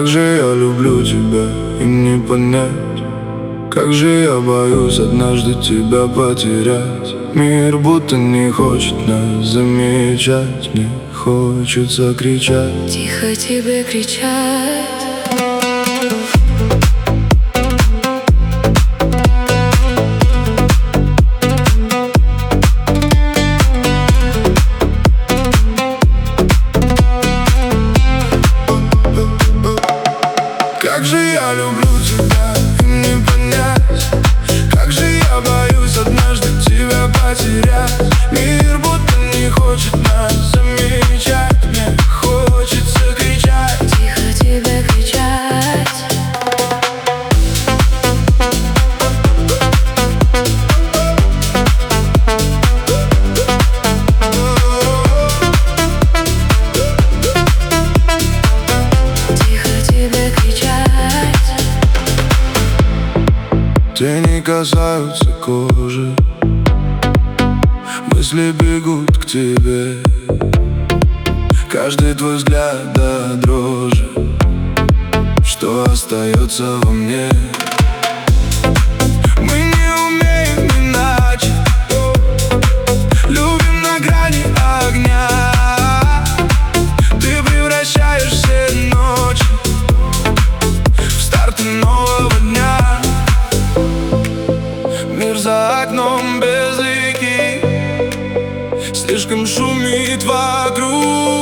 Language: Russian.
Как же я люблю тебя, им не понять. Как же я боюсь однажды тебя потерять. Мир будто не хочет нас замечать. Мне хочется кричать, тихо тебе кричать. Как же я люблю тебя, им не понять. Как же я боюсь однажды тебя потерять. Мир будто не хочет нас замечать. Мне хочется кричать, Тихо тебе кричать. Тихо тебе кричать. тени касаются кожи, мысли бегут к тебе. Каждый твой взгляд до дрожи, что остается во мне. Мы не умеем иначе, любим на грани огня. Ты превращаешь все ночи в старты нового дня. Мир за окном без реки слишком шумит вокруг.